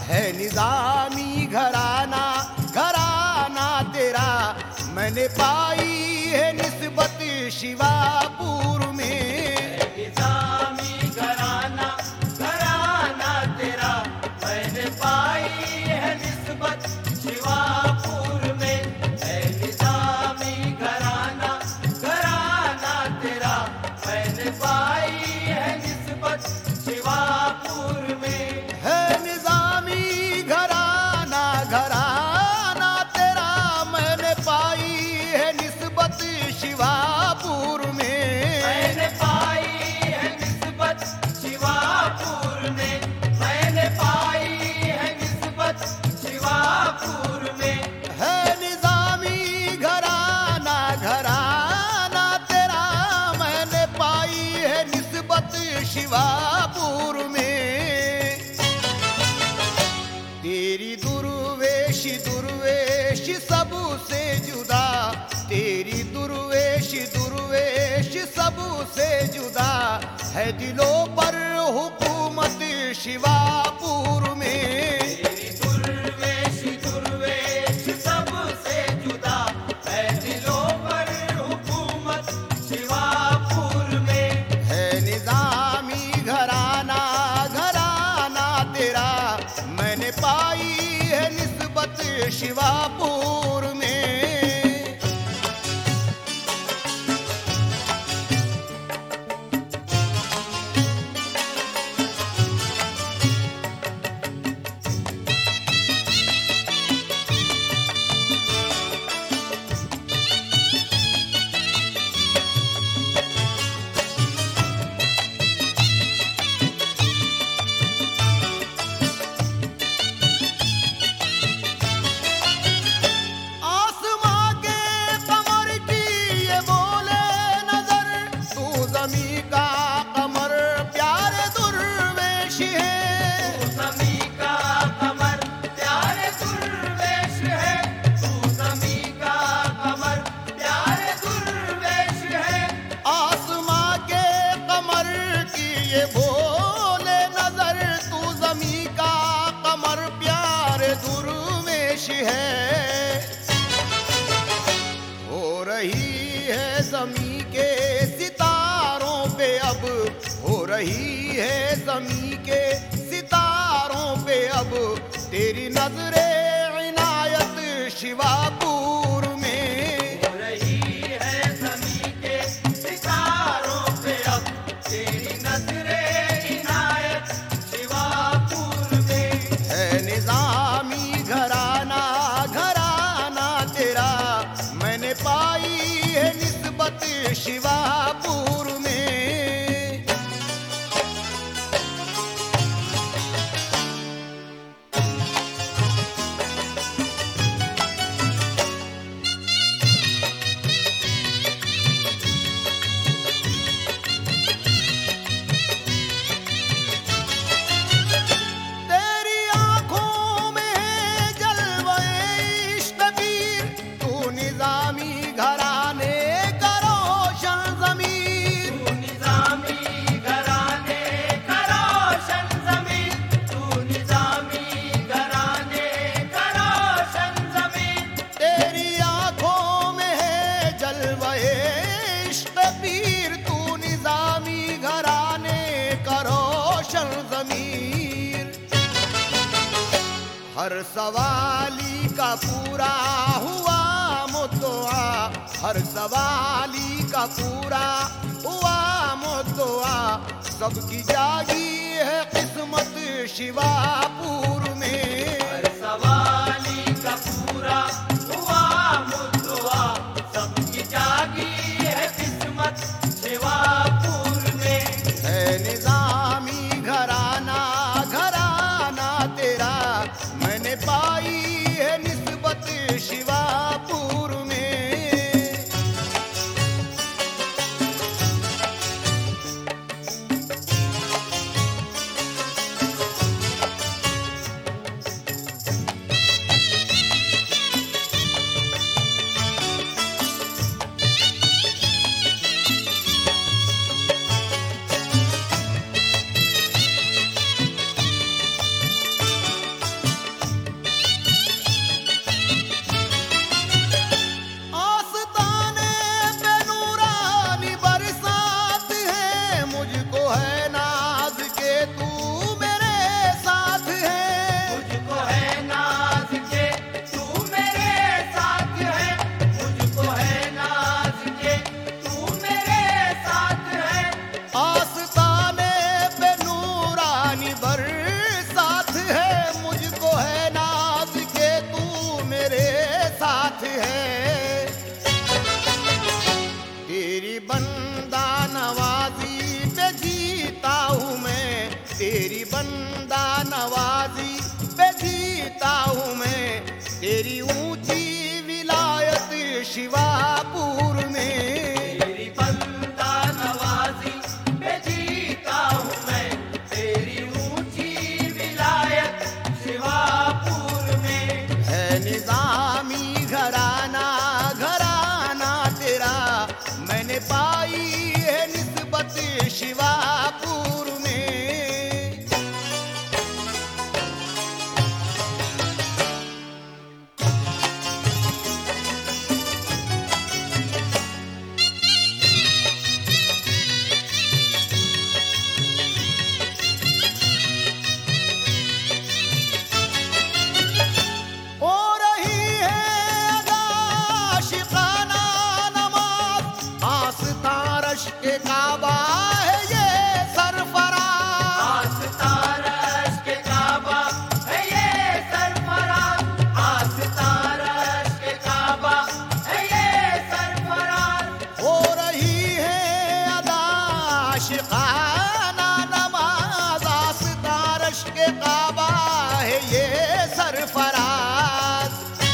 है निजामी घराना, घराना तेरा मैंने पाई है निस्बत शिवापुर में। निजामी घराना, घराना तेरा मैंने पाई है निस्बत शिवापुर में। है निजामी घराना, घराना तेरा मैंने पाई है निस्बत शिवापुर में। है निजामी घराना, घराना तेरा मैंने पाई है निस्बत शिवापुर में। मैंने पाई है निस्बत शिवापुर में। मैंने पाई है निस्बत शिवापुर में। है निजामी घराना, घराना तेरा मैंने पाई है निस्बत शिवापुर में। तेरी दुर्वेश दुर्वेश सबसे जुदा, तेरी दुर्वेश दुर्वेश सबसे जुदा है दिलों पर हुकूमत शिवापुर में। तेरी दुर्वेश दुर्वेश सबसे जुदा है दिलों पर हुकूमत शिवापुर में। है निजामी घराना, घराना तेरा मैंने पाई है निस्बत शिवापुर में। आसमां के कमर की ये बोले नजर, तू ज़मीं का कमर प्यारे दुर्वेश है। तू ज़मीं का कमर प्यारे दुर्वेश है। तू ज़मीं का कमर प्यारे दुर्वेश है। आसमां के कमर की ये बोले नजर, तू ज़मीं का कमर प्यारे दुर्वेश है। हो रही है ज़मीं के सितारों पे अब, हो रही है ज़मीं के सितारों पे अब तेरी नजरे इनायत शिवापुर में। हो रही है ज़मीं के सितारों पे अब तेरी नजरे इनायत शिवापुर में। है निजामी घराना, घराना तेरा मैंने पाई है निस्बत शिवापुर में। तेरी आंखों में है जलवे इश्क पीर, तू निजामी घराने का रोशन ज़मीर। तू निजामी घराने का रोशन ज़मीन। तू निजामी घराने का रोशन ज़मीन। तेरी आंखों में है जलवे इश्क पीर, तू निजामी घराने का रोशन ज़मीर। हर सवाली का पूरा हुआ मुद्दआ, हर सवाली का पूरा हुआ मुद्दआ, सबकी जागी है किस्मत शिवापुर में। हर सवाली का पूरा हुआ मुद्दआ, सबकी जागी है किस्मत शिवापुर में। है निजामी घराना, घराना तेरा मैंने पाई है निस्बत शिवापुर में। बंदा नवाजी पे जीता हूँ मैं, तेरी ऊंची विलायत शिवापुर में। तेरी बंदा नवाजी पे जीता हूँ मैं, तेरी ऊंची विलायत शिवापुर में। है निजामी घराना घराना तेरा, मैंने पाई है निस्बत शिवापुर में। हो रही है अदा शिकाना नमाज, आस्था रश के काबा है ये सरफराज। आस्तारश के काबा है ये सरफराज, आस्तारश के काबा है ये सरफराज। हो रही है अदा शिकाना नमाज, आस्था रश के काबा है ये सरफराज।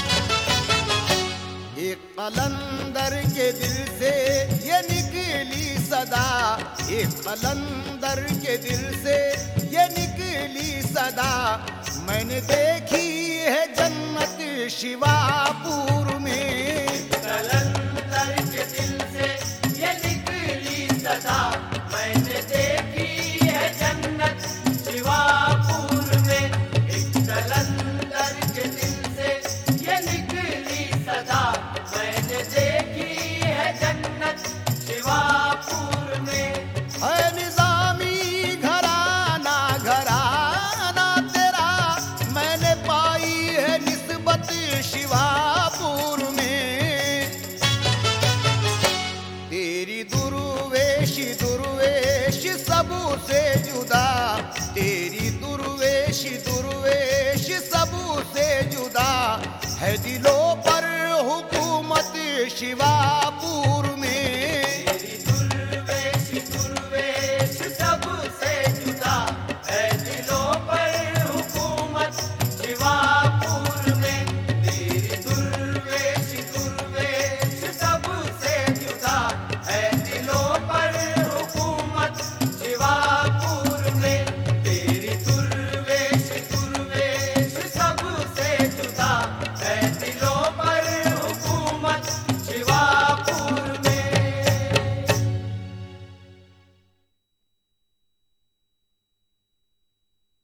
एक कलंदर के दिल से ये निकली सदा, एक कलंदर के दिल से ये निकली सदा, मैंने देखी है जन्नत शिवापुर में। कलंदर के दिल से ये निकली सदा, मैंने देखी है जन्नत शिवापुर में। एक कलंदर के दिल से ये निकली सदा, मैंने देखी है जन्नत शिवापुर में। है निजामी घराना घराना तेरा, मैंने पाई है निस्बत शिवापुर में। तेरी दुर्वेशी दुर्वेशी सबसे जुदा, तेरी दुर्वेशी दुर्वेशी सबसे जुदा, है दिलों पर हुकूमत शिवा